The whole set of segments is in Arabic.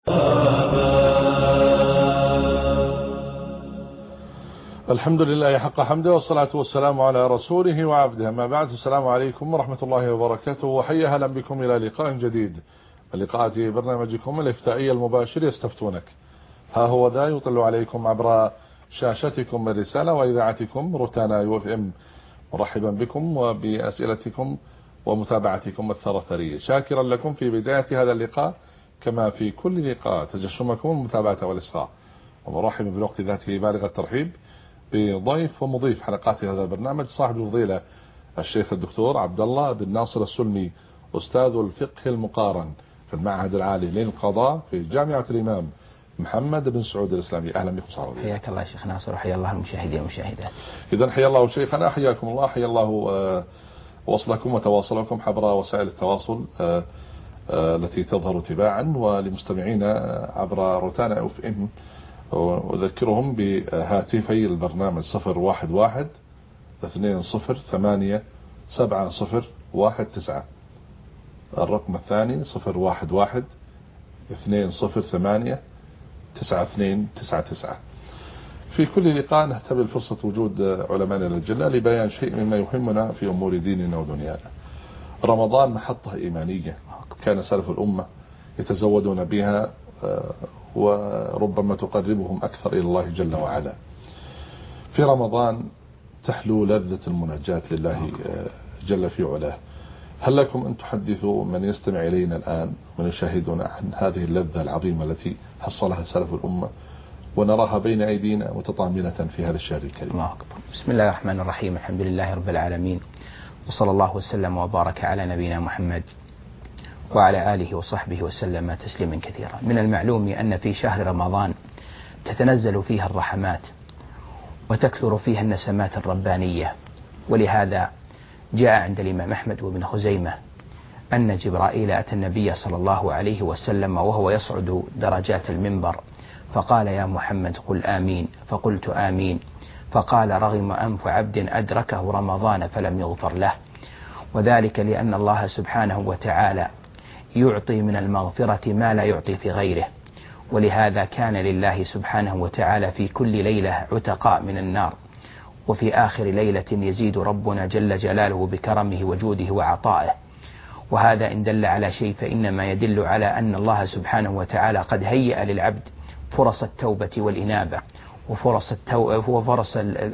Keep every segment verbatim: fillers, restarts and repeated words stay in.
الحمد لله حق حمده والصلاة والسلام على رسوله وعبده، ما بعد. السلام عليكم ورحمة الله وبركاته، وحيا أهلا بكم إلى لقاء جديد، لقاءات برنامجكم الإفتائي المباشر يستفتونك. ها هو ذا يطل عليكم عبر شاشتكم الرسالة وإذاعتكم روتانا يو اف ام، مرحبا بكم وبأسئلتكم ومتابعتكم الثرثرية، شاكرا لكم في بداية هذا اللقاء كما في كل لقاء تجشمكم المتابعة والإصغاء، ومرحبا بالوقت ذاته بالغ الترحيب بضيف ومضيف حلقات هذا البرنامج صاحب الفضيلة الشيخ الدكتور عبد الله بن ناصر السلمي، أستاذ الفقه المقارن في المعهد العالي للقضاء في جامعة الإمام محمد بن سعود الإسلامي. أهلا بكم صاحبي. حياك الله شيخ ناصر وحيا الله المشاهدين والمشاهدات. إذن حيا الله شيخنا، حياكم الله، حيا الله وصلكم وتواصلكم عبر وسائل التواصل التي تظهر تباعا ولمستمعينا عبر روتانا اف ام. وأذكرهم بهاتفي البرنامج صفر واحد واحد اثنين صفر ثمانية سبعة صفر واحد تسعة، الرقم الثاني صفر واحد واحد اثنين صفر ثمانية تسعة اثنين تسعة تسعة. في كل لقاء نهتبل فرصة وجود علماءنا الجلة لبيان شيء مما يهمنا في أمور ديننا ودنيانا. رمضان محطة إيمانية كان سلف الأمة يتزودون بها وربما تقربهم أكثر إلى الله جل وعلا. في رمضان تحلو لذة المناجاة لله جل في علاه. هل لكم أن تحدثوا من يستمع إلينا الآن من يشاهدنا عن هذه اللذة العظيمة التي حصلها سلف الأمة ونراها بين أيدينا متطامنة في هذا الشهر الكريم؟ الله أكبر. بسم الله الرحمن الرحيم، الحمد لله رب العالمين، وصلى الله وسلم وبارك على نبينا محمد وعلى آله وصحبه وسلم تسليما كثيرا. من المعلوم أن في شهر رمضان تتنزل فيها الرحمات وتكثر فيها النسمات الربانية، ولهذا جاء عند الإمام أحمد وابن خزيمة أن جبرائيل أتى النبي صلى الله عليه وسلم وهو يصعد درجات المنبر فقال: يا محمد قل آمين، فقلت آمين، فقال: رغم أنف عبد أدركه رمضان فلم يغفر له، وذلك لأن الله سبحانه وتعالى يعطي من المغفرة ما لا يعطي في غيره، ولهذا كان لله سبحانه وتعالى في كل ليلة عتقاء من النار، وفي آخر ليلة يزيد ربنا جل جلاله بكرمه وجوده وعطائه. وهذا إن دل على شيء فإنما يدل على أن الله سبحانه وتعالى قد هيأ للعبد فرص التوبة والإنابة وفرص التو... وفرص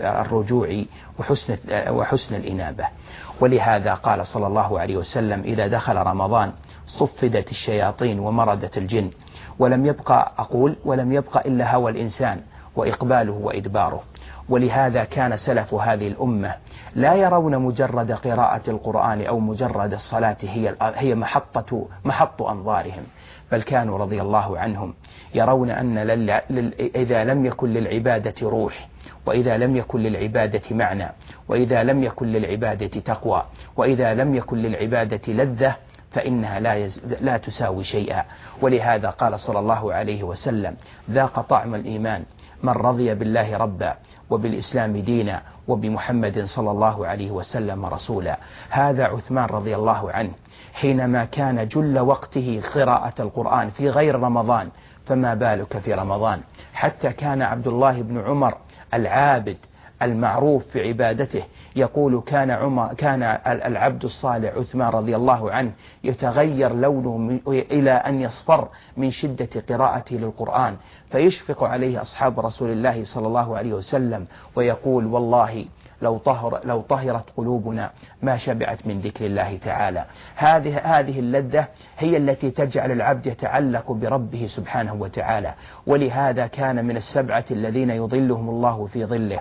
الرجوع وحسن وحسن الإنابة. ولهذا قال صلى الله عليه وسلم: إذا دخل رمضان صفدت الشياطين ومردت الجن، ولم يبقى أقول ولم يبقى إلا هوى الإنسان وإقباله وإدباره. ولهذا كان سلف هذه الأمة لا يرون مجرد قراءة القرآن أو مجرد الصلاة هي هي محطة محط أنظارهم، بل كانوا رضي الله عنهم يرون أن لل... لل... إذا لم يكن للعبادة روح، وإذا لم يكن للعبادة معنى، وإذا لم يكن للعبادة تقوى، وإذا لم يكن للعبادة لذة، فإنها لا, يز... لا تساوي شيئا. ولهذا قال صلى الله عليه وسلم: ذاق طعم الإيمان من رضي بالله ربا وبالإسلام دينا وبمحمد صلى الله عليه وسلم رسولا. هذا عثمان رضي الله عنه حينما كان جل وقته قراءة القرآن في غير رمضان، فما بالك في رمضان؟ حتى كان عبد الله بن عمر العابد المعروف في عبادته يقول: كان عمر كان العبد الصالح عثمان رضي الله عنه يتغير لونه إلى أن يصفر من شدة قراءته للقرآن، فيشفق عليه أصحاب رسول الله صلى الله عليه وسلم ويقول: والله لو طهر لو طهرت قلوبنا ما شبعت من ذكر الله تعالى. هذه هذه اللذة هي التي تجعل العبد يتعلق بربه سبحانه وتعالى. ولهذا كان من السبعة الذين يظلهم الله في ظله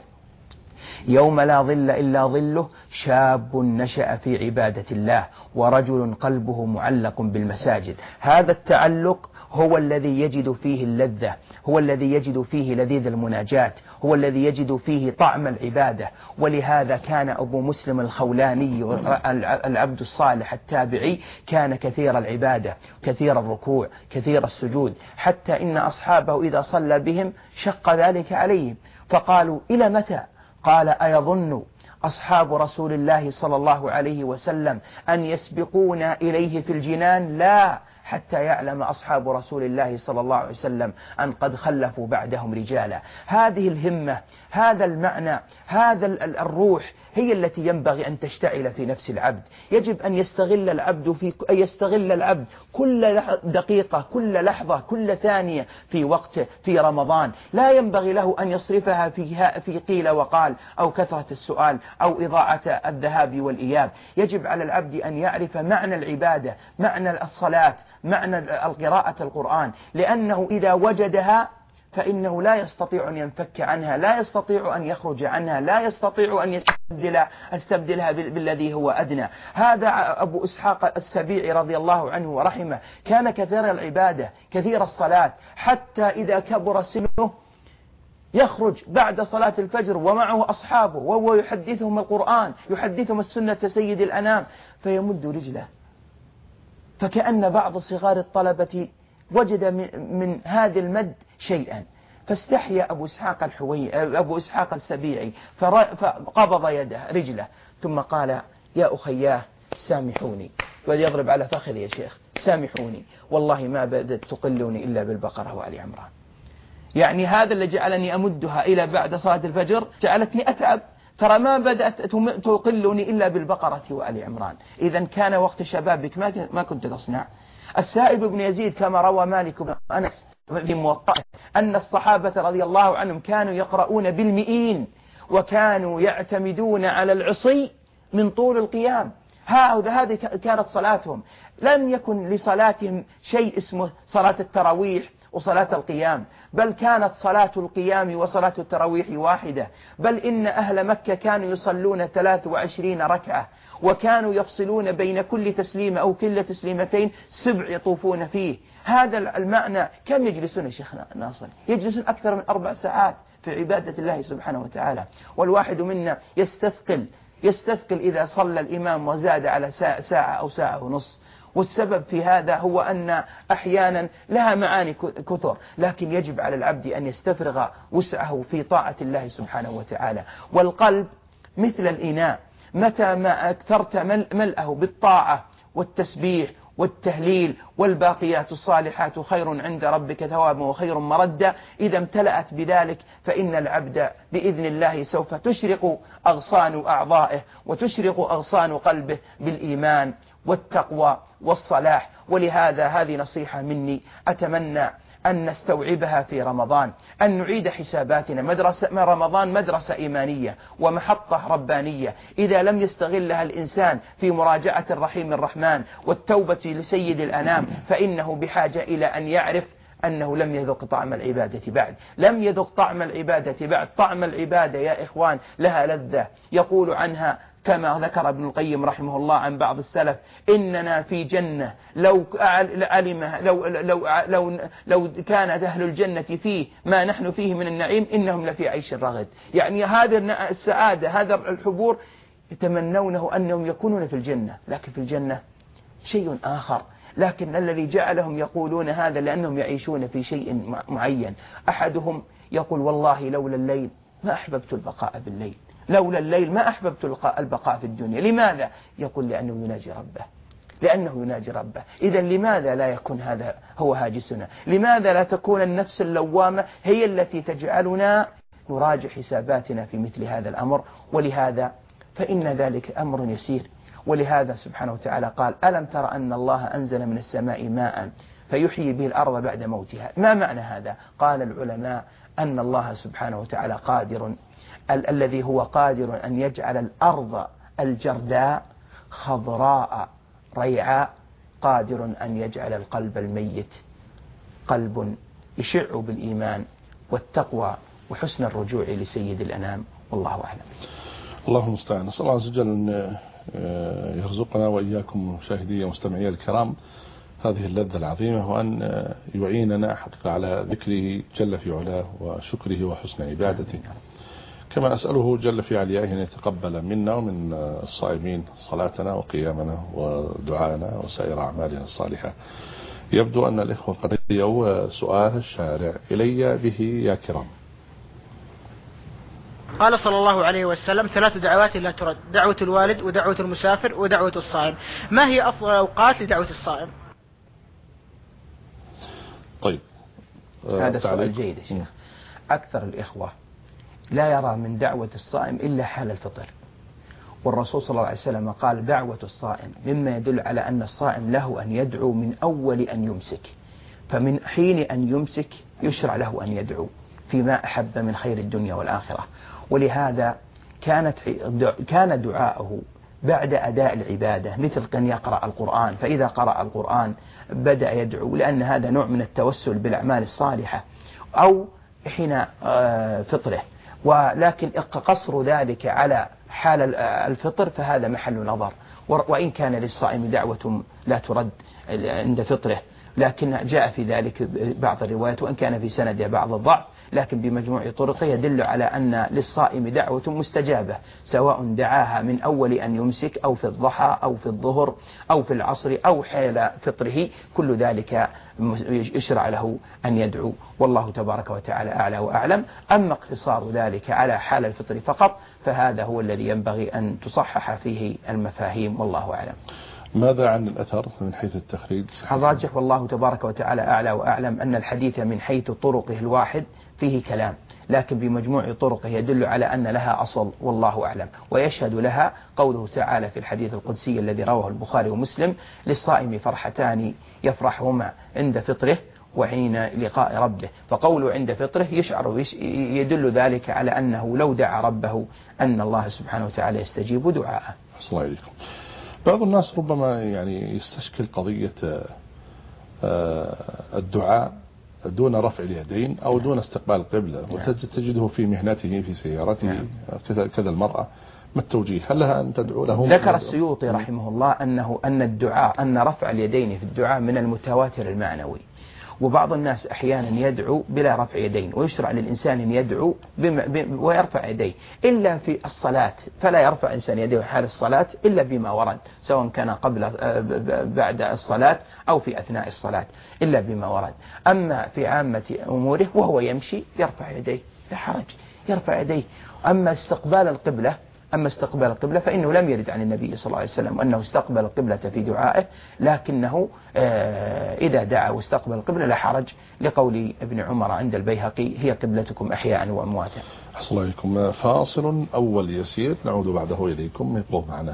يوم لا ظل إلا ظله: شاب نشأ في عبادة الله، ورجل قلبه معلق بالمساجد. هذا التعلق هو الذي يجد فيه اللذة، هو الذي يجد فيه لذيذ المناجاة، هو الذي يجد فيه طعم العبادة. ولهذا كان أبو مسلم الخولاني العبد الصالح التابعي كان كثير العبادة، كثير الركوع، كثير السجود، حتى إن أصحابه إذا صلى بهم شق ذلك عليهم، فقالوا: إلى متى؟ قال: أيظن أصحاب رسول الله صلى الله عليه وسلم أن يسبقون إليه في الجنان؟ لا، حتى يعلم أصحاب رسول الله صلى الله عليه وسلم أن قد خلفوا بعدهم رجالا. هذه الهمة، هذا المعنى، هذا الروح هي التي ينبغي أن تشتعل في نفس العبد. يجب أن يستغل العبد في أن يستغل العبد كل دقيقة، كل لحظة، كل ثانية في وقت في رمضان. لا ينبغي له أن يصرفها في في قيل وقال أو كثرة السؤال أو إضاعة الذهاب والإياب. يجب على العبد أن يعرف معنى العبادة، معنى الصلاة، معنى القراءة القرآن، لأنه إذا وجدها فإنه لا يستطيع أن ينفك عنها، لا يستطيع أن يخرج عنها، لا يستطيع أن يستبدل يستبدلها بالذي هو أدنى. هذا أبو إسحاق السبيعي رضي الله عنه ورحمه كان كثير العبادة، كثير الصلاة، حتى إذا كبر سنه يخرج بعد صلاة الفجر ومعه أصحابه وهو يحدثهم القرآن، يحدثهم السنة سيد الأنام، فيمد رجله، فكأن بعض صغار الطلبة وجد من هذا المد شيئا، فاستحيا أبو إسحاق الحوي أبو إسحاق السبيعي فقبض يده رجله ثم قال: يا أخياه سامحوني، وليضرب على فخذي: يا شيخ سامحوني، والله ما بدأت تقلوني إلا بالبقرة وآل عمران. يعني هذا اللي جعلني أمدها إلى بعد صلاة الفجر جعلتني أتعب، ترى ما بدأت تقلني إلا بالبقرة وآل عمران. إذا كان وقت شبابك ما كنت تصنع. السائب بن يزيد كما روى مالك بن أنس في موطئه أن الصحابة رضي الله عنهم كانوا يقرؤون بالمئين، وكانوا يعتمدون على العصي من طول القيام. هذه كانت صلاتهم. لم يكن لصلاتهم شيء اسمه صلاة التراويح وصلاة القيام، بل كانت صلاة القيام وصلاة التراويح واحدة. بل إن أهل مكة كانوا يصلون ثلاث وعشرين ركعة، وكانوا يفصلون بين كل تسليمة أو كل تسليمتين سبع يطوفون فيه. هذا المعنى. كم يجلسون يا شيخنا ناصر؟ يجلسون أكثر من أربع ساعات في عبادة الله سبحانه وتعالى، والواحد منا يستثقل يستثقل إذا صلى الإمام وزاد على ساعة أو ساعة ونص. والسبب في هذا هو أن أحيانا لها معاني كثر، لكن يجب على العبد أن يستفرغ وسعه في طاعة الله سبحانه وتعالى. والقلب مثل الإناء، متى ما أكثرت ملأه بالطاعة والتسبيح والتهليل والباقيات الصالحات خير عند ربك ثوابا وخير مردا، إذا امتلأت بذلك فإن العبد بإذن الله سوف تشرق أغصان أعضائه وتشرق أغصان قلبه بالإيمان والتقوى والصلاح. ولهذا هذه نصيحة مني أتمنى أن نستوعبها في رمضان، أن نعيد حساباتنا. مدرسة رمضان مدرسة إيمانية ومحطة ربانية، إذا لم يستغلها الإنسان في مراجعة الرحيم الرحمن والتوبة لسيد الأنام فإنه بحاجة إلى أن يعرف أنه لم يذق طعم العبادة بعد، لم يذق طعم العبادة بعد. طعم العبادة يا إخوان لها لذة، يقول عنها كما ذكر ابن القيم رحمه الله عن بعض السلف: إننا في جنة لو علمها لو لو لو لو كان أهل الجنة فيه ما نحن فيه من النعيم إنهم لفي عيش رغد. يعني هذه السعادة، هذا الحبور يتمنونه أنهم يكونون في الجنة، لكن في الجنة شيء آخر. لكن الذي جعلهم يقولون هذا لأنهم يعيشون في شيء معين. أحدهم يقول: والله لولا الليل ما أحببت البقاء بالليل، لولا الليل ما أحببت البقاء في الدنيا. لماذا؟ يقول: لأنه يناجي ربه، لأنه يناجي ربه. إذا لماذا لا يكون هذا هو هاجسنا؟ لماذا لا تكون النفس اللوامة هي التي تجعلنا نراجع حساباتنا في مثل هذا الأمر؟ ولهذا فإن ذلك أمر يسير. ولهذا سبحانه وتعالى قال: ألم تر أن الله أنزل من السماء ماء فيحيي به الأرض بعد موتها. ما معنى هذا؟ قال العلماء أن الله سبحانه وتعالى قادر ال الذي هو قادر أن يجعل الأرض الجرداء خضراء ريعاء، قادر أن يجعل القلب الميت قلب يشع بالإيمان والتقوى وحسن الرجوع لسيد الأنام. والله أعلم. اللهم المستعان. نسأل الله عز وجل أن يرزقنا وإياكم مشاهدي ومستمعي الكرام هذه اللذة العظيمة، وأن يعيننا حقا على ذكره جل في علاه وشكره وحسن عبادته. كما أسأله جل في علياه أن يتقبل منا ومن الصائمين صلاتنا وقيامنا ودعانا وسائر أعمالنا الصالحة. يبدو أن الإخوة قد يجوا سؤال الشارع إلي به يا كرام. قال صلى الله عليه وسلم: ثلاث دعوات لا ترد: دعوة الوالد ودعوة المسافر ودعوة الصائم. ما هي أفضل الأوقات لدعوة الصائم؟ طيب هذا سؤال جيد يا شيخ. أكثر الإخوة لا يرى من دعوة الصائم إلا حال الفطر، والرسول صلى الله عليه وسلم قال دعوة الصائم مما يدل على أن الصائم له أن يدعو من أول أن يمسك، فمن حين أن يمسك يشرع له أن يدعو فيما أحب من خير الدنيا والآخرة. ولهذا كانت كان دعاءه بعد أداء العبادة مثل كان يقرأ القرآن، فإذا قرأ القرآن بدأ يدعو، لأن هذا نوع من التوسل بالأعمال الصالحة، أو حين فطره. ولكن قصر ذلك على حال الفطر فهذا محل نظر، وإن كان للصائم دعوة لا ترد عند فطره، لكن جاء في ذلك بعض الروايات وإن كان في سندها بعض الضعف، لكن بمجموع طرقه يدل على أن للصائم دعوة مستجابة، سواء دعاها من أول أن يمسك أو في الضحى أو في الظهر أو في العصر أو حال فطره، كل ذلك يشرع له أن يدعو، والله تبارك وتعالى أعلى وأعلم. أما اقتصار ذلك على حال الفطر فقط فهذا هو الذي ينبغي أن تصحح فيه المفاهيم، والله أعلم. ماذا عن الأثر من حيث التخريج؟ الراجح والله تبارك وتعالى أعلى وأعلم أن الحديث من حيث طرقه الواحد فيه كلام، لكن بمجموع طرقه يدل على أن لها أصل، والله أعلم. ويشهد لها قوله تعالى في الحديث القدسي الذي رواه البخاري ومسلم: للصائم فرحتان يفرحهما عند فطره وحين لقاء ربه. فقوله عند فطره يشعر يدل ذلك على أنه لو دعا ربه أن الله سبحانه وتعالى يستجيب دعاءه. صلى الله عليكم. بعض الناس ربما يعني يستشكل قضية الدعاء دون رفع اليدين أو دون استقبال القبلة، وتجده في مهنته في سيارته كذا المرأة، ما التوجيه؟ هل لها أن تدعو لهم؟ ذكر السيوطي رحمه الله أنه أن الدعاء أن رفع اليدين في الدعاء من المتواتر المعنوي، وبعض الناس أحيانا يدعو بلا رفع يدين، ويشرع للإنسان أن يدعو بم... ويرفع يديه إلا في الصلاة، فلا يرفع إنسان يديه حال الصلاة إلا بما ورد، سواء كان قبل بعد الصلاة أو في أثناء الصلاة، إلا بما ورد. أما في عامة أموره وهو يمشي يرفع يديه لا حرج، يرفع يديه. أما استقبال القبلة أما استقبال القبلة فإنه لم يرد عن النبي صلى الله عليه وسلم أنه استقبل القبلة في دعائه، لكنه إذا دعا واستقبل القبلة لا حرج، لقول ابن عمر عند البيهقي: هي قبلتكم أحياء وأمواتا. أحسن الله عليكم. فاصل أول يسير نعود بعده إليكم، ابقوا معنا.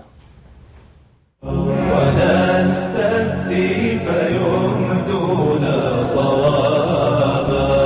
ولا نستفتي فيمدون صوابا.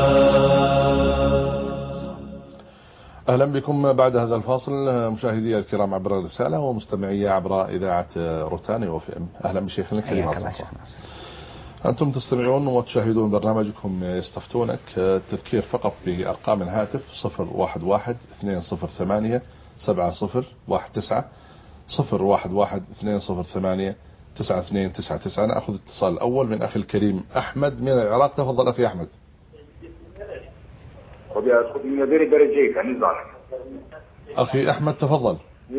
أهلا بكم بعد هذا الفاصل مشاهدي الكرام عبر الرسالة ومستمعي عبر إذاعة روتاني وفي ام. أهلا بشيخنا الكريم. أنتم تستمعون وتشاهدون برنامجكم يستفتونك. التذكير فقط بأرقام الهاتف صفر واحد واحد اثنين صفر ثمانية سبعة صفر واحد تسعة صفر واحد واحد اثنين صفر ثمانية تسعة اثنين تسعة تسعة. أنا أخذ اتصال الأول من أخي الكريم أحمد من العراق. تفضل أخي أحمد. أخي أحمد تفضل.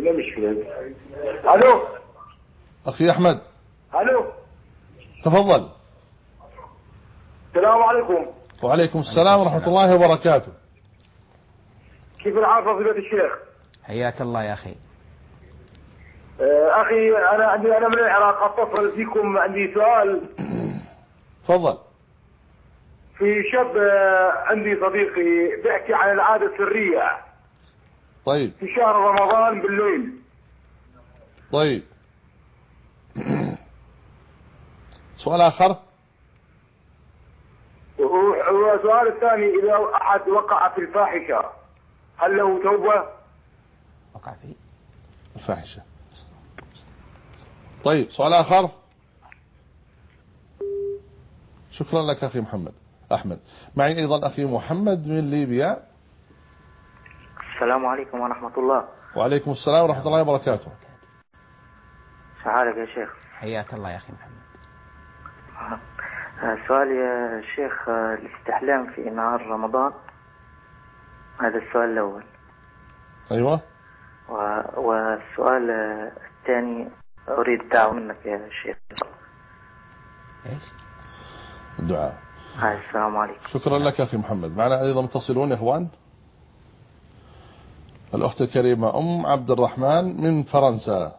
ألو أخي أحمد. ألو تفضل. السلام عليكم. وعليكم السلام ورحمة الله وبركاته. كيف الحال فضيلة الشيخ؟ حياك الله يا أخي. أخي أنا عندي أنا من العراق أتصل فيكم، عندي سؤال. تفضل. في شاب عندي صديقي بيحكي عن العادة السرية. طيب. في شهر رمضان بالليل. طيب. سؤال آخر. والسؤال الثاني: إذا أحد وقع في الفاحشة هل له توبة؟ وقع في الفاحشة. طيب سؤال آخر. شكرا لك أخي محمد أحمد. معي أيضا أخي محمد من ليبيا. السلام عليكم ورحمة الله. وعليكم السلام ورحمة الله وبركاته. سعادك يا شيخ. حياك الله يا أخي محمد. سؤال يا شيخ: الاستحلام في نهار رمضان، هذا السؤال الأول. أيوة. والسؤال الثاني أريد دعوة منك يا شيخ. إيش؟ الدعاء. السلام عليكم. شكرا لك أخي محمد. معنا أيضا متصلون يا إخوان. الأخت الكريمة أم عبد الرحمن من فرنسا.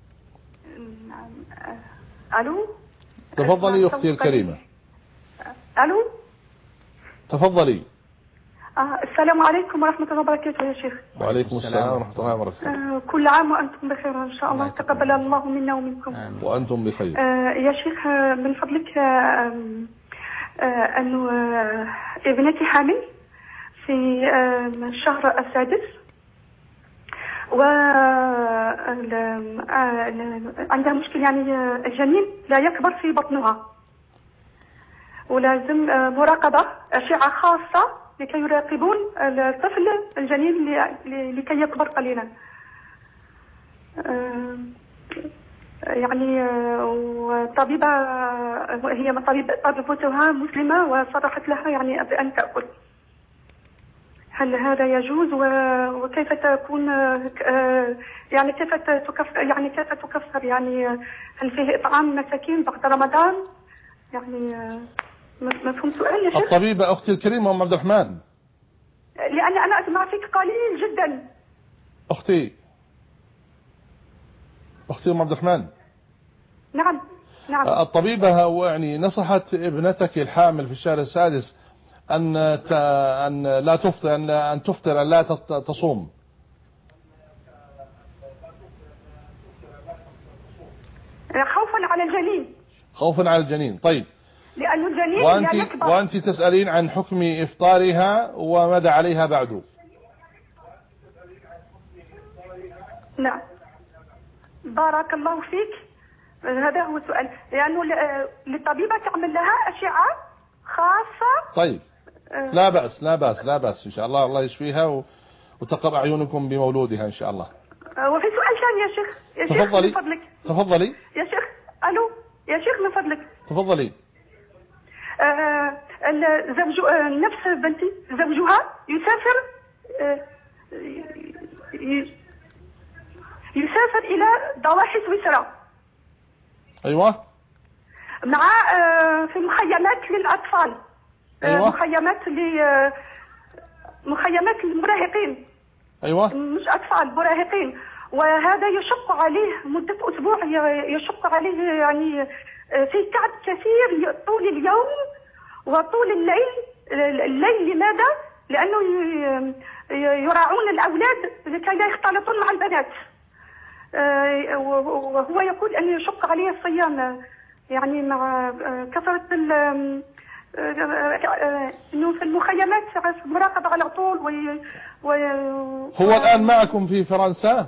نعم. ألو. تفضلي أختي الكريمة. الو. تفضلي. آه السلام عليكم ورحمة الله وبركاته يا شيخ. وعليكم السلام ورحمة الله وبركاته. آه كل عام وأنتم بخير إن شاء الله، تقبل الله منا ومنكم. وأنتم بخير. آه يا شيخ آه من فضلك آه آه أنه آه ابنتي حامل في آه الشهر السادس، و عندها مشكلة يعني الجنين لا يكبر في بطنها، ولازم مراقبة أشعة خاصة لكي يراقبون الطفل الجنين لكي يكبر قليلا. يعني وطبيبة هي طبيبة طبيبتها مسلمة وصرحت لها يعني بأن تأكل. هل هذا يجوز وكيف تكون يعني كيف تكفر يعني كيف تكفر يعني هل فيه إطعام مساكين بعد رمضان؟ يعني مفهوم سؤال يا شيخ؟ الطبيبة أختي الكريمة أم عبد الرحمن. لأن أنا أسمع فيك قليل جدا. أختي أختي أم عبد الرحمن. نعم نعم. الطبيبة يعني نصحت ابنتك الحامل في الشهر السادس أن أن لا تفطر أن أن تفطر أن لا تصوم. خوفا على الجنين. خوفا على الجنين. طيب. لأن الجنين وأنت لا يكبر. وأنت تسألين عن حكم إفطارها وماذا عليها بعده. نعم. بارك الله فيك. هذا هو السؤال، لأنه للطبيبة تعمل لها أشعة خاصة. طيب. لا بأس لا بأس لا بأس إن شاء الله، الله يشفيها وتقر أعينكم بمولودها إن شاء الله. وفي سؤال ثاني يا شيخ. يا شيخ تفضلي. من فضلك. تفضلي. يا شيخ ألو يا شيخ من فضلك. تفضلي. آه زوج آه نفس بنتي زوجها يسافر آه يسافر إلى ضواحي سويسرا. أيوة. مع آه في مخيمات للأطفال. أيوة. مخيمات ل مخيمات للمراهقين. أيوة. مش أطفال مراهقين، وهذا يشق عليه مدة أسبوع، يشق عليه يعني في تعب كثير طول اليوم وطول الليل. الليل لماذا؟ لأنه يراعون الأولاد لكي لا يختلطون مع البنات، وهو يقول أن يشق عليه الصيام يعني مع كثرة انه في المخيمات مراقبة على طول. وي... وي... هو الآن معكم في فرنسا؟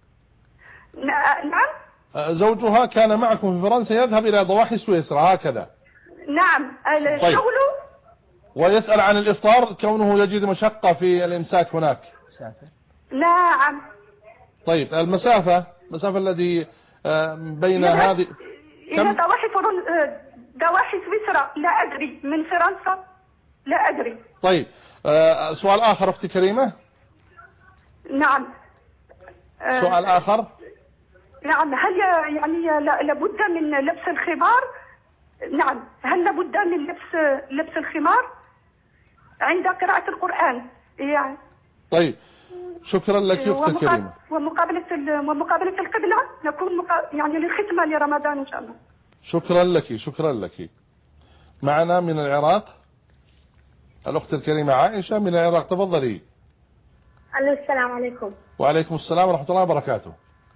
نعم. زوجها كان معكم في فرنسا يذهب إلى ضواحي سويسرا هكذا؟ نعم. طيب. شغله. ويسأل عن الإفطار كونه يجد مشقة في الإمساك هناك. نعم. طيب المسافة المسافة الذي بين هذه إلى ضواحي فرنسا ضواحي سويسرا لا أدري، من فرنسا لا أدري. طيب أه سؤال آخر أختي كريمة. نعم. أه سؤال آخر. نعم. هل يعني لابد من لبس الخمار؟ نعم. هل لابد من لبس لبس الخمار عند قراءة القرآن يعني؟ طيب شكرا لك أختي كريمة. ومقابلة ومقابلة القبلة نكون مقا... يعني للختمة لرمضان إن شاء الله. شكرا لك شكرا لك. معنا من العراق الأخت الكريمة عائشة من العراق. تفضلي. ألو السلام عليكم. وعليكم السلام ورحمة الله وبركاته.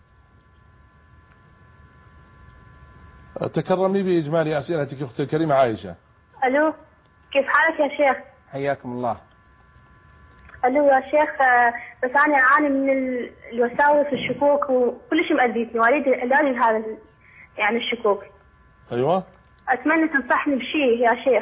تكرمي بإجمالي أسئلتك أختي الكريمة عائشة. ألو كيف حالك يا شيخ؟ حياكم الله. ألو يا شيخ، بس أنا أعاني من الوساوس والشكوك وكل شيء مأذيتني، وأريد علاج هذا يعني الشكوك. أيوة. أتمنى تنصحني بشيء يا شيخ.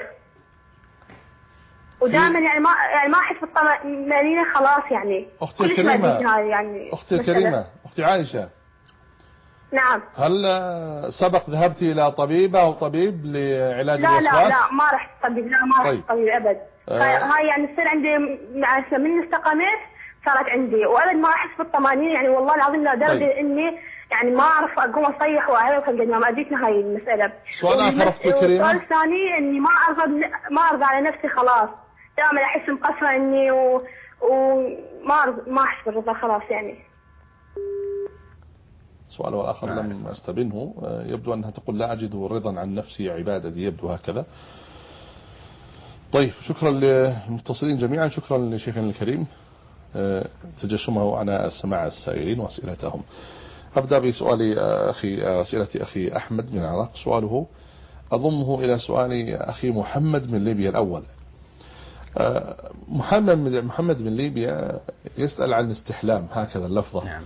ودائما يعني ما يعني ما أحس بالطمأنينة خلاص يعني. أختي الكريمة يعني أختي الكريمة أختي عائشة. نعم. هل سبق ذهبتي إلى طبيبة أو طبيب لعلاج لا الوسواس؟ لا لا ما رحت طبيب، لا ما طيب. رحت طبيب أبد. آه. هاي يعني تصير عندي من استقامت صارت عندي، وأبد ما أحس بالطمأنينة يعني والله العظيم لدرجة طيب. إني يعني ما أعرف أقوم أصيح وأعرف الجنة. ما أديتنا هاي المسألة. سؤال آخر أختي الكريمة. والسؤال الثاني إني ما أرضى ما أرضى على نفسي خلاص، دائما أحس مقصرة إني و... وما أرضى ما أحس بالرضا خلاص يعني. السؤال الآخر لم أستبنه. يبدو أنها تقول لا أجد رضا عن نفسي عبادتي، يبدو هكذا. طيب شكرا للمتصلين جميعا، شكرا لشيخنا الكريم تجشمه على سماع السائلين وأسئلتهم. أبدأ بسؤال أخي أسئلة أخي أحمد من العراق. سؤاله أضمه إلى سؤال أخي محمد من ليبيا الأول. محمد محمد من ليبيا يسأل عن الاستحلام، هكذا اللفظة. نعم.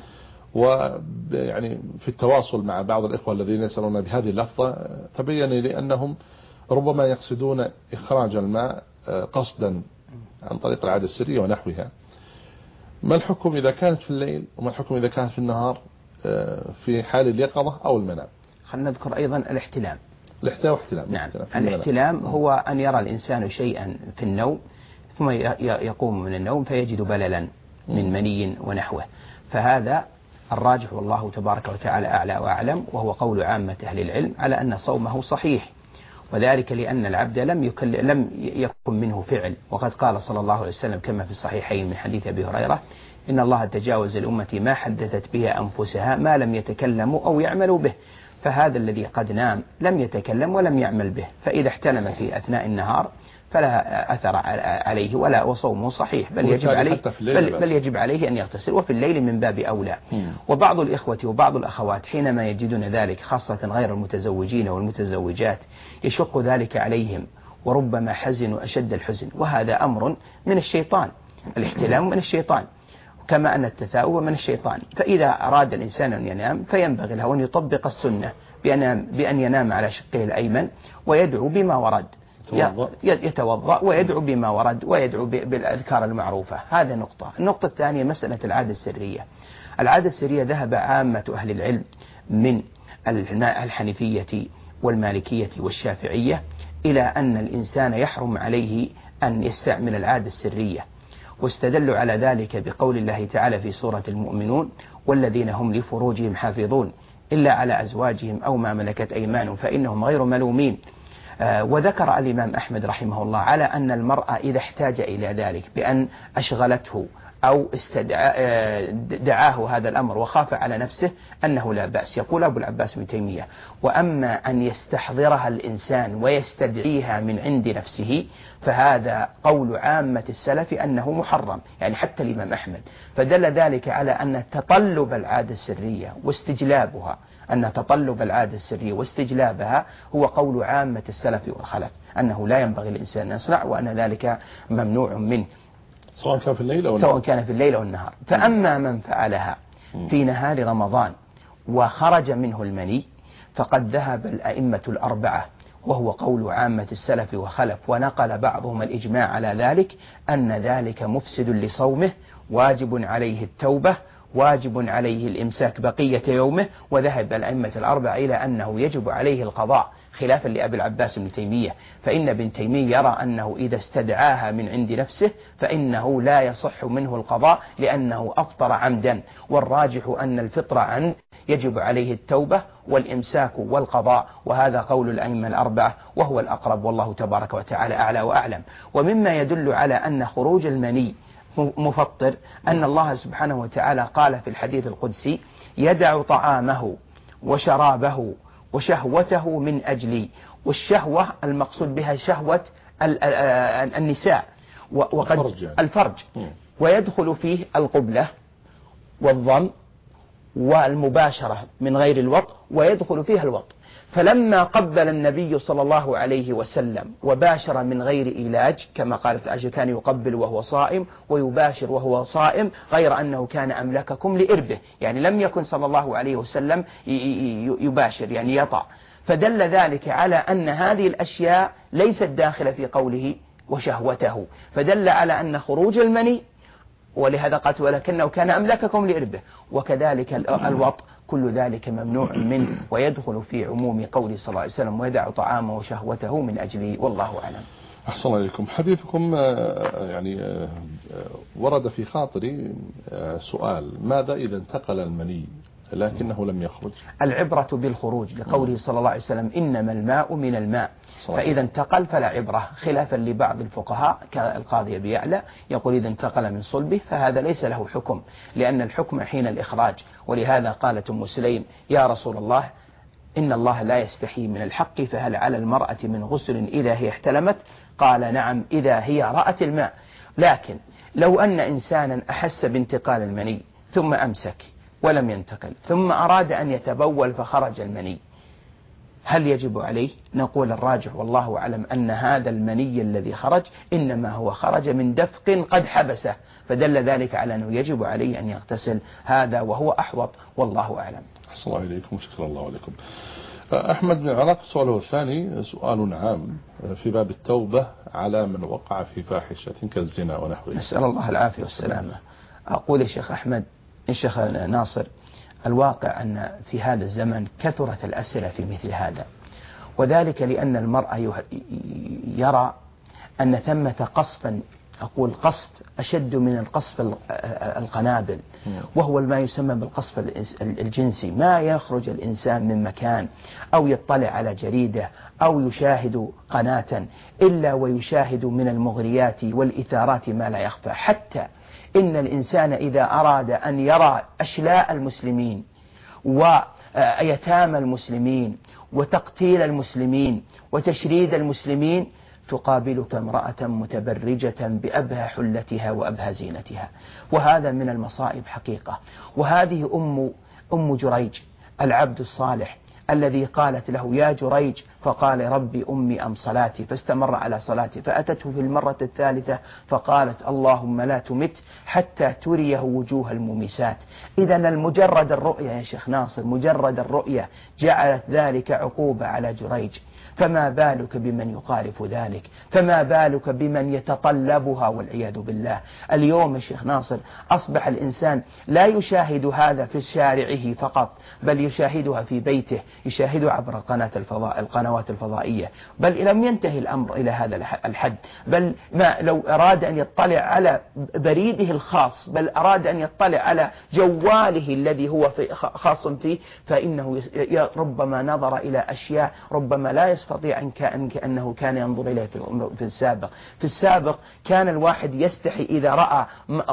ويعني في التواصل مع بعض الإخوة الذين يسألون بهذه اللفظة تبين لي أنهم ربما يقصدون إخراج الماء قصدا عن طريق العادة السرية ونحوها. ما الحكم إذا كانت في الليل، وما الحكم إذا كانت في النهار في حال اليقظة أو المنام؟ خلينا نذكر أيضا الاحتلام. الاحتلام واحتلام. نعم. الاحتلام هو أن يرى الإنسان شيئا في النوم ثم يقوم من النوم فيجد بللا من مني ونحوه، فهذا الراجح والله تبارك وتعالى أعلى وأعلم، وهو قول عامة أهل العلم على أن صومه صحيح، وذلك لأن العبد لم يكل لم يكن منه فعل، وقد قال صلى الله عليه وسلم كما في الصحيحين من حديث أبي هريرة: إن الله تجاوز الأمة ما حدثت به أنفسها ما لم يتكلموا أو يعملوا به. فهذا الذي قد نام لم يتكلم ولم يعمل به، فإذا احتلم في أثناء النهار فلا أثر عليه ولا وصومه صحيح، بل يجب عليه بل, بل يجب عليه أن يغتسل، وفي الليل من باب أولى. وبعض الإخوة وبعض الأخوات حينما يجدون ذلك، خاصة غير المتزوجين والمتزوجات، يشق ذلك عليهم وربما حزنوا أشد الحزن، وهذا أمر من الشيطان. الاحتلام من الشيطان كما أن التثاؤب من الشيطان. فإذا أراد الإنسان أن ينام فينبغي له أن يطبق السنة بأن بأن ينام على شقه الأيمن ويدعو بما ورد، يتوضأ ويدعو بما ورد ويدعو بالأذكار المعروفة. هذا نقطة. النقطة الثانية مسألة العادة السرية. العادة السرية ذهب عامة أهل العلم من الحنفية والمالكية والشافعية إلى أن الإنسان يحرم عليه أن يستعمل العادة السرية، واستدلوا على ذلك بقول الله تعالى في سورة المؤمنون: والذين هم لفروجهم حافظون إلا على أزواجهم أو ما ملكت أيمانهم فإنهم غير ملومين. آه وذكر الإمام أحمد رحمه الله على أن المرأة إذا احتاج إلى ذلك بأن أشغلته أو دعاه هذا الأمر وخاف على نفسه أنه لا بأس. يقول أبو العباس بن تيمية: وأما أن يستحضرها الإنسان ويستدعيها من عند نفسه فهذا قول عامة السلف أنه محرم، يعني حتى الإمام أحمد. فدل ذلك على أن تطلب العادة السرية واستجلابها أن تطلب العادة السرية واستجلابها هو قول عامة السلف والخلف، أنه لا ينبغي الإنسان أن يصنع، وأن ذلك ممنوع منه سواء كان في الليل أو النهار. سواء كان في الليل أو النهار. فأما من فعلها في نهار رمضان وخرج منه المني فقد ذهب الأئمة الأربعة، وهو قول عامة السلف وخلف، ونقل بعضهم الإجماع على ذلك، أن ذلك مفسد لصومه، واجب عليه التوبة، واجب عليه الإمساك بقية يومه. وذهب الأئمة الأربعة إلى أنه يجب عليه القضاء، خلافا لأبي العباس بن تيمية، فإن ابن تيمية يرى أنه إذا استدعاها من عند نفسه فإنه لا يصح منه القضاء لأنه أفطر عمدا، والراجح أن الفطر عن يجب عليه التوبة والإمساك والقضاء، وهذا قول الأئمة الأربعة وهو الأقرب، والله تبارك وتعالى أعلى وأعلم. ومما يدل على أن خروج المني مفطر أن الله سبحانه وتعالى قال في الحديث القدسي: يدع طعامه وشرابه وشهوته من أجلي. والشهوة المقصود بها شهوة النساء وقد الفرج, يعني. الفرج. ويدخل فيه القبلة والضم والمباشرة من غير الوطء، ويدخل فيها الوطء. فلما قبل النبي صلى الله عليه وسلم وباشر من غير إيلاج كما قالت عائشة: كان يقبل وهو صائم ويباشر وهو صائم، غير أنه كان أملككم لإربه، يعني لم يكن صلى الله عليه وسلم يباشر يعني يطع. فدل ذلك على أن هذه الأشياء ليست داخلة في قوله وشهوته، فدل على أن خروج المني، ولهذا قالت: ولكنه كان أملككم لإربه، وكذلك الوطء كل ذلك ممنوع منه، ويدخل في عموم قوله صلى الله عليه وسلم: ويدع طعامه وشهوته من أجله، والله أعلم. أحسن الله إليكم. حديثكم يعني ورد في خاطري سؤال: ماذا إذا انتقل المني لكنه لم يخرج؟ العبرة بالخروج، لقوله صلى الله عليه وسلم: إنما الماء من الماء، فإذا انتقل فلا عبرة، خلافا لبعض الفقهاء كالقاضي أبي يعلى يقول إذا انتقل من صلبه فهذا ليس له حكم، لأن الحكم حين الإخراج. ولهذا قالت أم سليم: يا رسول الله، إن الله لا يستحي من الحق، فهل على المرأة من غسل إذا هي احتلمت؟ قال نعم إذا هي رأت الماء. لكن لو أن إنسانا أحس بانتقال المني ثم أمسك ولم ينتقل ثم أراد أن يتبول فخرج المني، هل يجب عليه؟ نقول الراجح والله أعلم أن هذا المني الذي خرج إنما هو خرج من دفق قد حبسه، فدل ذلك على أنه يجب عليه أن يغتسل، هذا وهو أحوط والله أعلم. أحسن الله إليكم، شكرا الله عليكم. أحمد بن عراق سؤاله الثاني سؤال عام في باب التوبة على من وقع في فاحشة كالزنا ونحوه. نسأل الله العافية والسلامة. أقول يا شيخ أحمد يا شيخ ناصر، الواقع أن في هذا الزمن كثرت الأسئلة في مثل هذا، وذلك لأن المرء يرى أن ثمة قصفا، أقول قصف أشد من القصف القنابل، وهو ما يسمى بالقصف الجنسي، ما يخرج الإنسان من مكان أو يطلع على جريدة أو يشاهد قناة إلا ويشاهد من المغريات والإثارات ما لا يخفى، حتى إن الإنسان إذا أراد أن يرى أشلاء المسلمين ويتامى المسلمين وتقتيل المسلمين وتشريد المسلمين تقابلك امرأة متبرجة بأبهى حلتها وأبهى زينتها، وهذا من المصائب حقيقة. وهذه أم أم جريج العبد الصالح الذي قالت له يا جريج، فقال ربي أمي أم صلاتي، فاستمر على صلاتي، فأتته في المرة الثالثة فقالت اللهم لا تمت حتى تريه وجوه المومسات. إذا المجرد الرؤية يا شيخ ناصر، مجرد الرؤية جعلت ذلك عقوبة على جريج، فما بالك بمن يقارف ذلك، فما بالك بمن يتطلبها والعياذ بالله. اليوم يا شيخ ناصر أصبح الإنسان لا يشاهد هذا في شارعه فقط، بل يشاهدها في بيته، يشاهدها عبر قناة الفضاء القنوات الفضائية، بل لم ينتهي الأمر إلى هذا الحد، بل ما لو أراد أن يطلع على بريده الخاص، بل أراد أن يطلع على جواله الذي هو في خاص فيه، فإنه ربما نظر إلى أشياء ربما لا يستطيع أن كأن كأنه كان ينظر إليه في السابق. في السابق كان الواحد يستحي إذا رأى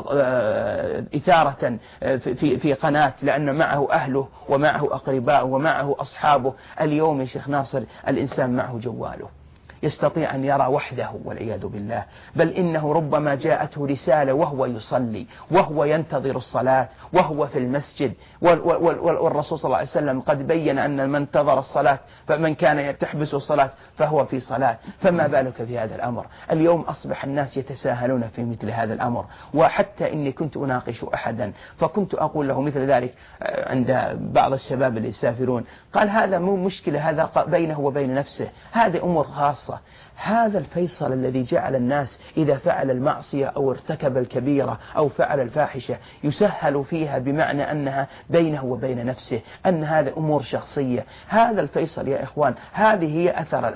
إثارة في في قناة لأن معه أهله ومعه أقرباءه ومعه أصحابه. اليوم يا شيخ ناصر الإنسان معه جواله، يستطيع أن يرى وحده والعياذ بالله، بل إنه ربما جاءته رسالة وهو يصلي وهو ينتظر الصلاة وهو في المسجد، والرسول صلى الله عليه وسلم قد بين أن من انتظر الصلاة فمن كان تحبس الصلاة فهو في صلاة، فما بالك في هذا الأمر. اليوم أصبح الناس يتساهلون في مثل هذا الأمر، وحتى إني كنت أناقش أحدا فكنت أقول له مثل ذلك عند بعض الشباب اللي يسافرون، قال هذا مو مشكلة، هذا بينه وبين نفسه، هذه أمور خاصة. هذا الفيصل الذي جعل الناس إذا فعل المعصية أو ارتكب الكبيرة أو فعل الفاحشة يسهل فيها بمعنى أنها بينه وبين نفسه، أن هذا أمور شخصية. هذا الفيصل يا إخوان، هذه هي أثر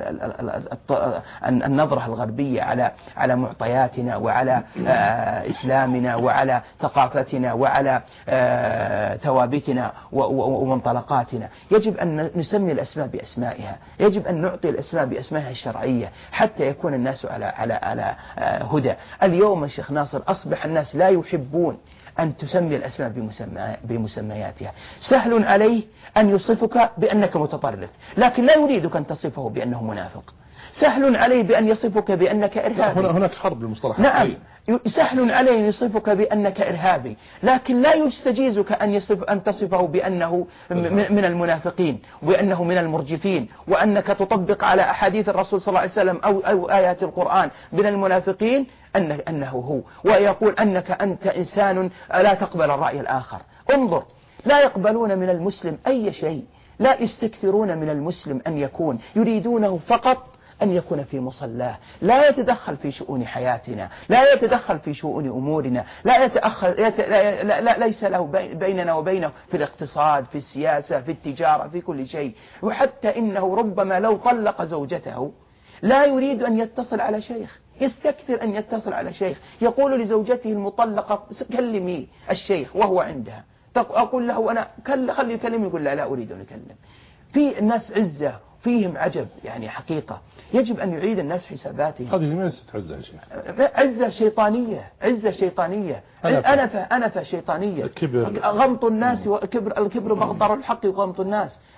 النظرة الغربية على على معطياتنا وعلى إسلامنا وعلى ثقافتنا وعلى ثوابتنا ومنطلقاتنا. يجب أن نسمي الأسماء بأسمائها، يجب أن نعطي الأسماء بأسمائها الشرعية حتى يكون الناس على على على هدى. اليوم يا شيخ ناصر أصبح الناس لا يحبون أن تسمي الأسماء بمسمياتها. سهل عليه أن يصفك بأنك متطرف، لكن لا يريدك أن تصفه بأنه منافق. سهل عليه بأن يصفك بأنك إرهابي. هناك حرب بالمصطلح. نعم، سهل عليه أن يصفك بأنك إرهابي، لكن لا يستجيزك أن يصف أن تصفه بأنه من المنافقين وأنه من المرجفين، وأنك تطبق على أحاديث الرسول صلى الله عليه وسلم أو أو آيات القرآن من المنافقين أنه أنه هو، ويقول أنك أنت إنسان لا تقبل الرأي الآخر. انظر، لا يقبلون من المسلم أي شيء، لا يستكثرون من المسلم أن يكون، يريدونه فقط أن يكون في مصلاه، لا يتدخل في شؤون حياتنا، لا يتدخل في شؤون أمورنا، لا يتأخر يت... لا... لا... لا... ليس له بيننا وبينه في الاقتصاد، في السياسة، في التجارة، في كل شيء. وحتى إنه ربما لو طلق زوجته لا يريد أن يتصل على شيخ، يستكثر أن يتصل على شيخ، يقول لزوجته المطلقة كلمي الشيخ وهو عندها، أقول له أنا خلي يكلمني، يقول لا لا أريد أن أكلم. في الناس عزة فيهم عجب يعني حقيقة، يجب أن يعيد الناس حساباتهم. هذه ليست عزة يا شيخ، عزة شيطانية، عزة شيطانية، أنفة أنفة شيطانية، الكبر، غمط الناس وكبر، الكبر مغطر الحق وغمط الناس.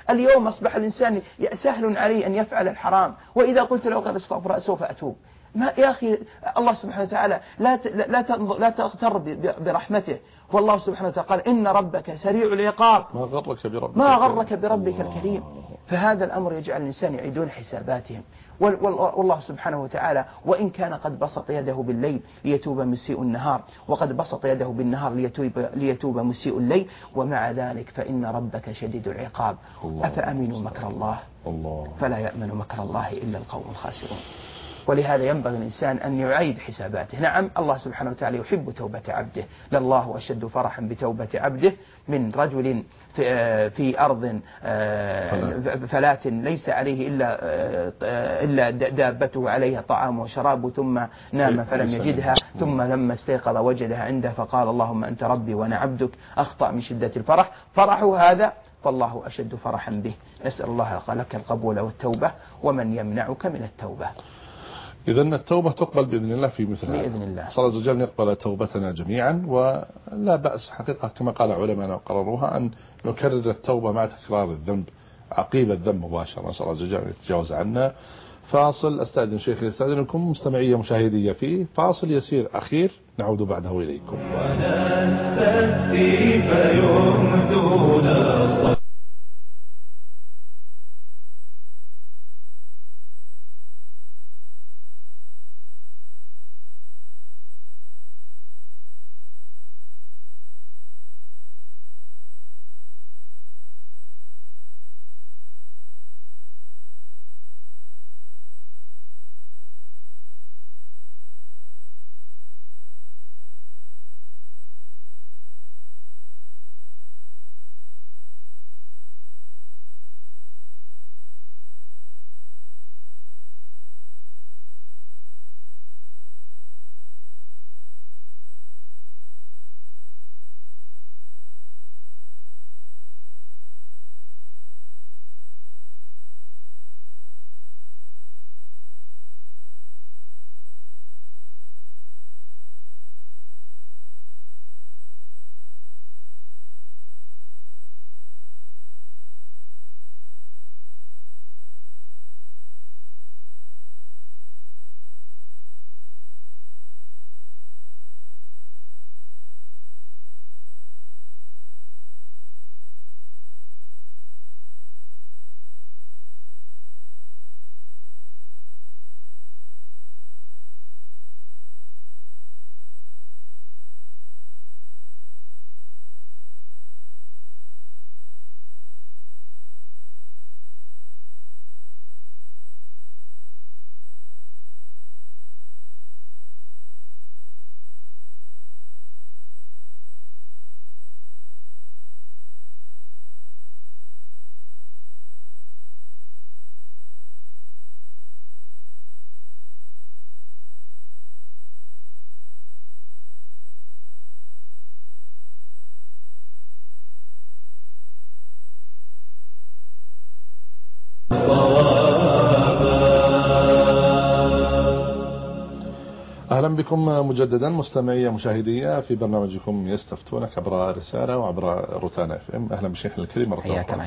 اليوم أصبح الإنسان سهل عليه أن يفعل الحرام، وإذا قلت له قد استغفر سوف أتوب. ما يا أخي الله سبحانه وتعالى لا لا لا تغتر برحمته، والله سبحانه وتعالى قال إن ربك سريع العقاب ما غرك بربك ما غرك بربك الكريم. فهذا الأمر يجعل الإنسان يعيدون حساباتهم، والله سبحانه وتعالى وإن كان قد بسط يده بالليل ليتوب مسيء النهار، وقد بسط يده بالنهار ليتوب, ليتوب مسيء الليل، ومع ذلك فإن ربك شديد العقاب. أفأمنوا مكر الله الله فلا يأمن مكر الله إلا القوم الخاسرون. ولهذا ينبغي الإنسان أن يعيد حساباته. نعم الله سبحانه وتعالى يحب توبة عبده، لله أشد فرحا بتوبة عبده من رجل في, في أرض فلات ليس عليه إلا, إلا دابته عليها طعام وشراب، ثم نام فلم يجدها، ثم لما استيقظ وجدها عنده فقال اللهم أنت ربي وأنا عبدك، أخطأ من شدة الفرح. فرحه هذا فالله أشد فرحا به. نسأل الله لك القبول والتوبة، ومن يمنعك من التوبة. إذن التوبة تقبل بإذن الله في مثل هذا. بإذن الله. صلى الله عليه وسلم يقبل توبتنا جميعا، ولا بأس حقيقة كما قال علماء وقرروها أن نكرر التوبة مع تكرار الذنب عقيب الذنب مباشرة. نسأل الله جل وعلا يتجاوز عنا. فاصل، أستاذن شيخي أستاذنكم مستمعية مشاهدية فيه فاصل يسير أخير، نعود بعده إليكم. ونستهدي فيمدون أهلا بكم مجددا مستمعية مشاهدية في برنامجكم يستفتونك عبر رسالة وعبر روتانا اف ام. أهلا بشيخنا الكريم مرة أخرى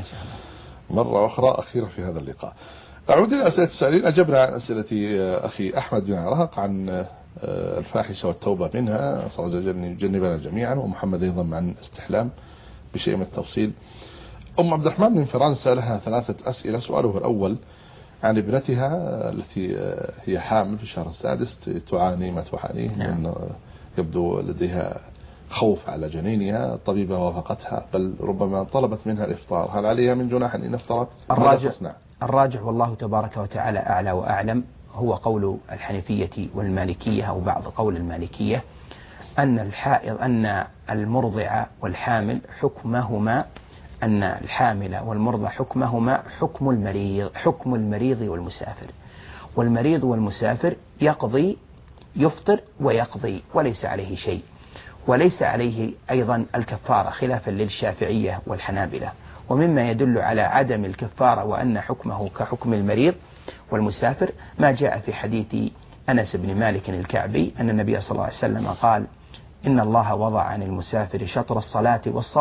مرة أخرى أخيرا في هذا اللقاء. أعود إلى أسئلة السائلين. أجبنا عن أسئلة أخي أحمد بن عراق عن الفاحشة والتوبة منها، صلى الله عليه وسلم يجنبنا جميعا، ومحمد أيضا عن استحلام بشيء من التفصيل. أم عبد الرحمن من فرنسا لها ثلاثة أسئلة. سؤاله الأول عن ابنتها التي هي حامل في الشهر السادس، تعاني ما تعانيه، لأنه يبدو لديها خوف على جنينها. الطبيبة وافقتها، بل ربما طلبت منها الإفطار. هل عليها من جناح أن افطرت؟ الراجع, الراجع والله تبارك وتعالى أعلى وأعلم هو قول الحنفية والمالكية أو بعض قول المالكية أن الحائض أن المرضع والحامل حكمهما أن الحامل والمرضع حكمهما حكم المريض حكم المريض والمسافر، والمريض والمسافر يقضي يفطر ويقضي وليس عليه شيء، وليس عليه أيضا الكفارة خلافا للشافعية والحنابلة. ومما يدل على عدم الكفارة وأن حكمه كحكم المريض والمسافر ما جاء في حديث أنس بن مالك الكعبي أن النبي صلى الله عليه وسلم قال إن الله وضع عن المسافر شطر الصلاة والصوم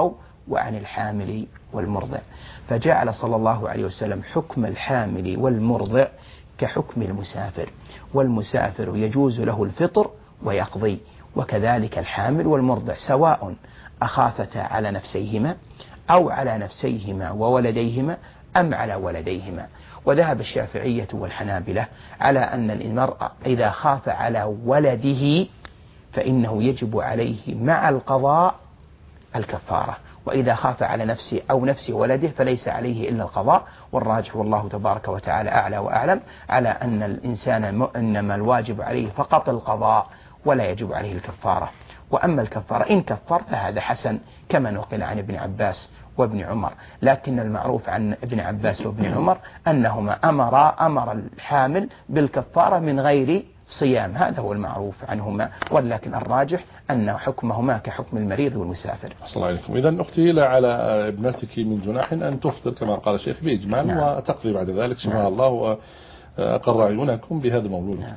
وعن الحامل والمرضع، فجعل صلى الله عليه وسلم حكم الحامل والمرضع كحكم المسافر، والمسافر يجوز له الفطر ويقضي، وكذلك الحامل والمرضع سواء أخافتا على نفسيهما أو على نفسيهما وولديهما أم على ولديهما. وذهب الشافعية والحنابلة على أن المرأة إذا خاف على ولده فإنه يجب عليه مع القضاء الكفارة، وإذا خاف على نفسه أو نفس ولده فليس عليه إلا القضاء. والراجح والله تبارك وتعالى أعلى وأعلم على أن الإنسان إنما الواجب عليه فقط القضاء ولا يجب عليه الكفارة. وأما الكفارة إن كفر فهذا حسن كما نقل عن ابن عباس وابن عمر، لكن المعروف عن ابن عباس وابن عمر أنهما أمرا أمر الحامل بالكفارة من غير صيام، هذا هو المعروف عنهما، ولكن الراجح أن حكمهما كحكم المريض والمسافر. أحسن عليكم. إذن أختي لا على ابنتك من جناح أن تفطر كما قال الشيخ بإجمال، نعم. وتقضي بعد ذلك شفاء نعم. الله وأقر عيونكم بهذا المولود. نعم.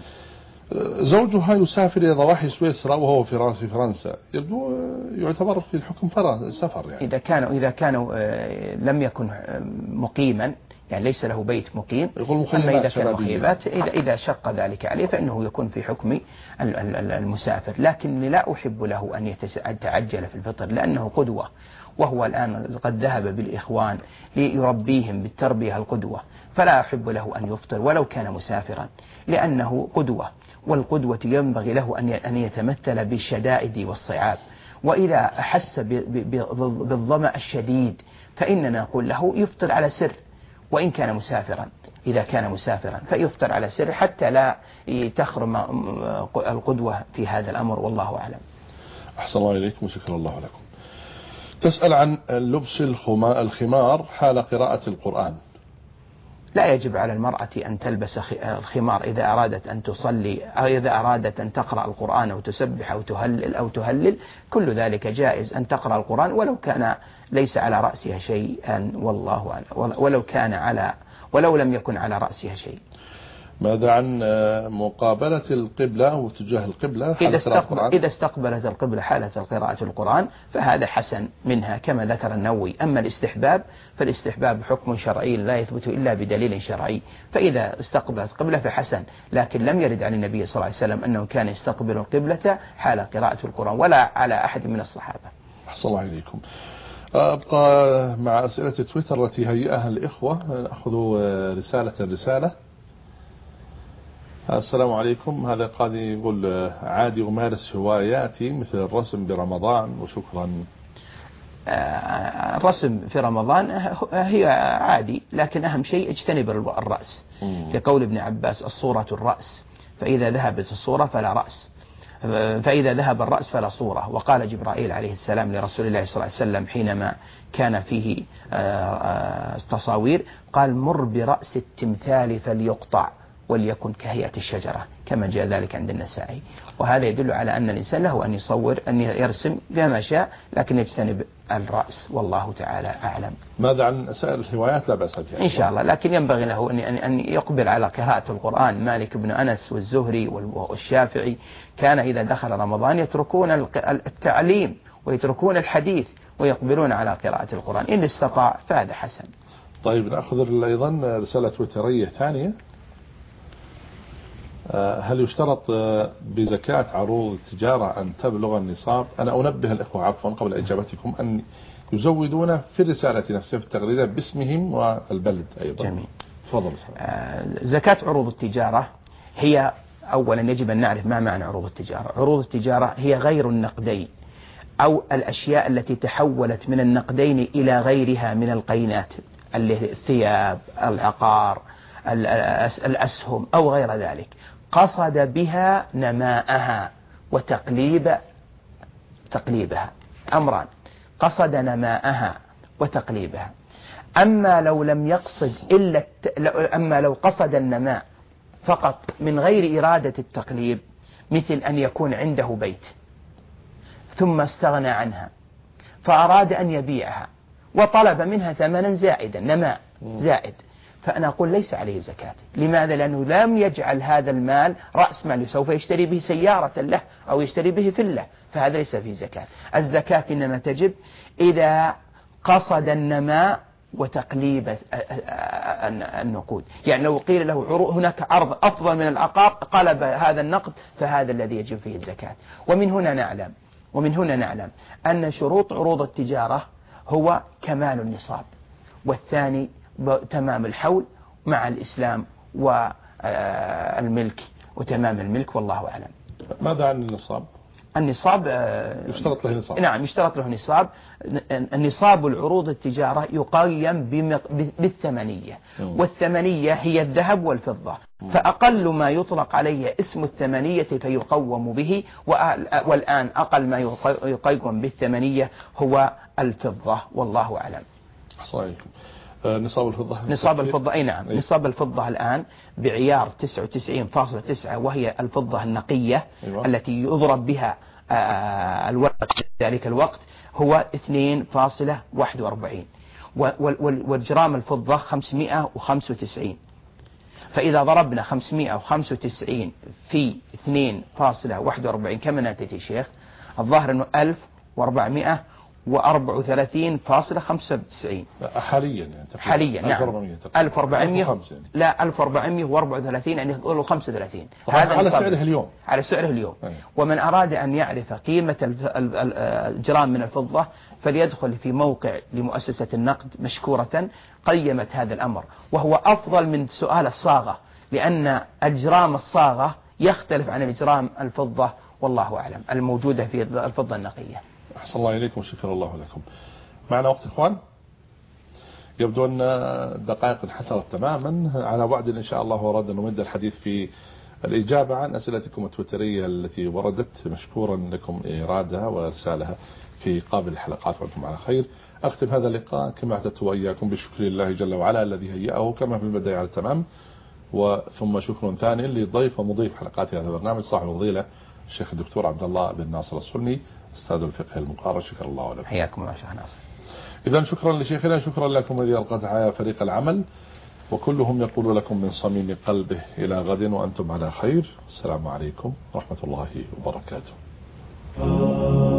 زوجها يسافر إلى ضواحي سويسرا وهو في فرنسا، يبدو يعتبر في الحكم سفر يعني. إذا كانوا إذا كانوا لم يكن مقيما، يعني ليس له بيت مقيم، أما إذا كان مخيبات إذا إذا شق ذلك عليه فإنه يكون في حكم المسافر. لكن لا أحب له أن يتعجل في الفطر لأنه قدوة، وهو الآن قد ذهب بالإخوان ليربيهم بالتربية القدوة، فلا أحب له أن يفطر ولو كان مسافرا لأنه قدوة، والقدوة ينبغي له أن يتمثل بالشدائد والصعاب. وإذا أحس بالظمأ الشديد فإننا نقول له يفطر على سر وإن كان مسافرا، إذا كان مسافرا فيفطر على سر حتى لا تخرم القدوة في هذا الأمر، والله أعلم. أحسن الله إليكم وشكر الله لكم. تسأل عن لبس الخمار حال قراءة القرآن. لا يجب على المرأة أن تلبس الخمار إذا أرادت أن تصلي أو إذا أرادت أن تقرأ القرآن أو تسبح أو تهلل أو تهلل، كل ذلك جائز أن تقرأ القرآن ولو كان ليس على رأسها شيئا، والله أعلم، ولو كان على ولو لم يكن على رأسها شيء. ماذا عن مقابلة القبلة واتجاه القبلة إذا, استقبل إذا استقبلت القبلة حالة قراءة القرآن فهذا حسن منها كما ذكر النووي. أما الاستحباب فالاستحباب حكم شرعي لا يثبت إلا بدليل شرعي، فإذا استقبلت القبلة فحسن، لكن لم يرد عن النبي صلى الله عليه وسلم أنه كان يستقبل القبلة حال قراءة القرآن ولا على أحد من الصحابة. أحسن الله إليكم. أبقى مع أسئلة تويتر التي هيئها الإخوة، نأخذ رسالة رسالة. السلام عليكم، هذا قاضي يقول عادي أمارس هواياتي مثل الرسم برمضان وشكرا. الرسم في رمضان هي عادي، لكن أهم شيء اجتنب الرأس، كقول ابن عباس الصورة الرأس، فإذا ذهبت الصورة فلا رأس، فإذا ذهب الرأس فلا صورة. وقال جبرائيل عليه السلام لرسول الله صلى الله عليه وسلم حينما كان فيه تصاوير قال مر برأس التمثال فليقطع وليكن كهيئة الشجرة، كما جاء ذلك عند النسائي. وهذا يدل على أن الإنسان له أن يصور أن يرسم بما شاء، لكن يجتنب الرأس، والله تعالى أعلم. ماذا عن سائر الهوايات؟ لا بأس بها إن شاء الله، لكن ينبغي له أن أن يقبل على قراءة القرآن. مالك بن أنس والزهري والشافعي كان إذا دخل رمضان يتركون التعليم ويتركون الحديث ويقبلون على قراءة القرآن إن استطاع، فهذا حسن. طيب نأخذ أيضا رسالة تويترية ثانية. هل يشترط بزكاة عروض التجارة أن تبلغ النصاب؟ أنا أنبه الإخوة عفوا قبل إجابتكم أن يزودون في الرسالة نفسها في التغريدة باسمهم والبلد أيضا. جميل. تفضل. زكاة عروض التجارة هي أولا يجب أن نعرف ما معنى عروض التجارة. عروض التجارة هي غير النقدين أو الأشياء التي تحولت من النقدين إلى غيرها من القينات، الثياب، العقار، الأسهم أو غير ذلك، قصد بها نماءها وتقليب تقليبها. أمران: قصد نماءها وتقليبها. أما لو لم يقصد إلا الت... أما لو قصد النماء فقط من غير إرادة التقليب، مثل أن يكون عنده بيت ثم استغنى عنها فأراد أن يبيعها وطلب منها ثمنا زائدا، نماء زائد، فأنا أقول ليس عليه زكاة. لماذا؟ لأنه لم يجعل هذا المال رأس مال سوف يشتري به سيارة له أو يشتري به فلة، فهذا ليس فيه زكاة. الزكاة إنما تجب إذا قصد النماء وتقليب النقود. يعني لو قيل له هناك عرض أفضل من العقار قلب هذا النقد، فهذا الذي يجب فيه الزكاة. ومن هنا نعلم ومن هنا نعلم أن شروط عروض التجارة هو كمال النصاب، والثاني تمام الحول مع الإسلام والملك وتمام الملك، والله أعلم. ماذا عن النصاب؟ النصاب يشترط له نصاب. نعم يشترط له نصاب. النصاب العروض التجارة يقيم بالثمنية، والثمنية هي الذهب والفضة، فأقل ما يطلق عليه اسم الثمنية فيقوم به، والآن أقل ما يقيم بالثمنية هو الفضة، والله أعلم. صحيح. نصاب الفضة نصاب الفضة أي نعم أي. نصاب الفضة الآن بعيار تسعة وتسعين فاصلة تسعة، وهي الفضة النقية أيوة. التي يضرب بها الوقت في ذلك الوقت هو اثنين فاصلة واحد وأربعين، والجرام الفضة خمسمائة وخمسة وتسعين، فإذا ضربنا خمسمائة وخمسة وتسعين في اثنين فاصلة واحد وأربعين كم ناتج يا شيخ؟ الظاهر أنه ألف وأربعمائة وأربعة وثلاثين فاصلة خمسة وتسعين حاليا يعني حاليا نعم ألف وأربعمائة لا ألف وأربعمائة وأربعة وثلاثين يعني يقولوا خمسة وثلاثين هذا على سعره اليوم على سعره اليوم أيه. ومن أراد أن يعرف قيمة الجرام من الفضة فليدخل في موقع لمؤسسة النقد مشكورة قيمت هذا الأمر، وهو أفضل من سؤال الصاغة، لأن الجرام الصاغة يختلف عن الجرام الفضة، والله أعلم، الموجودة في الفضة النقية. أحسن الله إليكم وشكر الله لكم. معنا وقت إخوان، يبدو أن الدقائق انحسرت تماما، على بعد إن شاء الله ورد أن نمد الحديث في الإجابة عن أسئلتكم التويترية التي وردت، مشكورا لكم إيرادها وإرسالها في قابل الحلقات وأنتم على خير. أختم هذا اللقاء كما اعتدت وإياكم بشكر الله جل وعلا الذي هيئه كما في البداية على التمام، وثم شكر ثاني لضيف ومضيف حلقات هذا البرنامج صاحب الفضيلة الشيخ الدكتور عبد الله بن ناصر السني أستاذ الفقه المقارن، شكر الله لكم. حياكم الله شيخ ناصر. إذن شكرا لشيخنا، شكرا لكم الذي ألقت فريق العمل، وكلهم يقول لكم من صميم قلبه إلى غد وأنتم على خير. السلام عليكم ورحمة الله وبركاته.